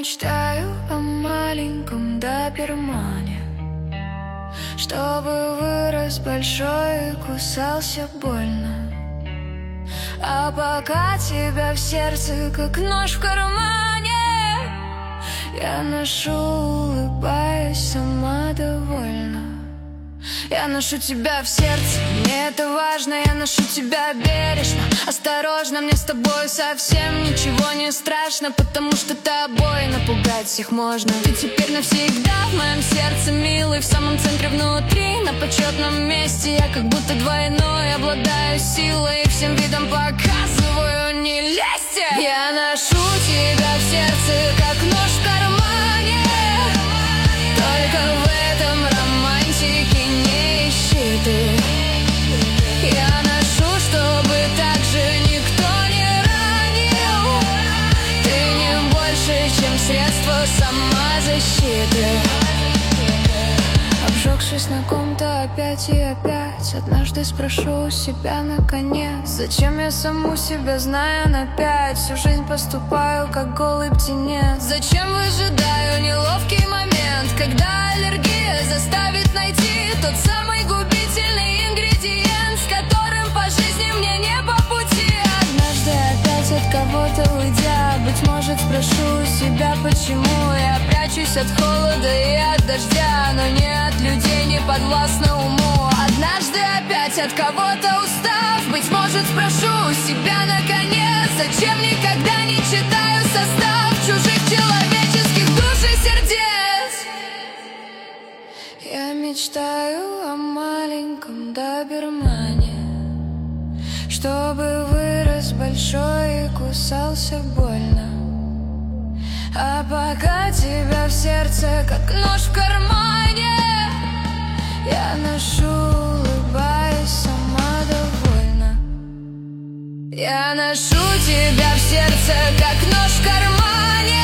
мечтаю о маленьком добермане, чтобы вырос большой и кусался больно. А пока тебя в сердце, как нож в кармане, я ношу, улыбаюсь, сама довольна. Я ношу тебя в сердце, мне это важно. Я ношу тебя бережно, осторожно. Мне с тобой совсем ничего не страшно, потому что тобой напугать всех можно. Ты теперь навсегда в моем сердце, милый, в самом центре внутри, на почетном месте. Я как будто двойной, обладаю силой, всем видом показываю, не лезьте. Я ношу тебя в сердце, как нож в кармане, только в этом романтики не ищи ты. Я ношу, чтобы так же никто не ранил. Ты не больше, чем средство самозащиты. Обжегшись на ком-то опять и опять, однажды спрошу себя наконец, зачем я саму себя знаю на 5? Всю жизнь поступаю, как голый птенец. Зачем выжидаю неловкий момент, когда аллергия заставит найти тот самый губительный ингредиент, с которым по жизни мне не по пути. Однажды опять от кого-то уйдя, быть может спрошу себя, почему я прячусь от холода и от дождя, но не от людей, не подвластна уму. Однажды опять от кого-то устав, быть может спрошу себя наконец, зачем никогда не читаю состав чужих человеческих душ и сердец. Я мечтаю о маленьком добермане, чтобы вырос большой и кусался больно. А пока тебя в сердце, как нож в кармане, я ношу, улыбаюсь, сама довольна. Я ношу тебя в сердце, как нож в кармане,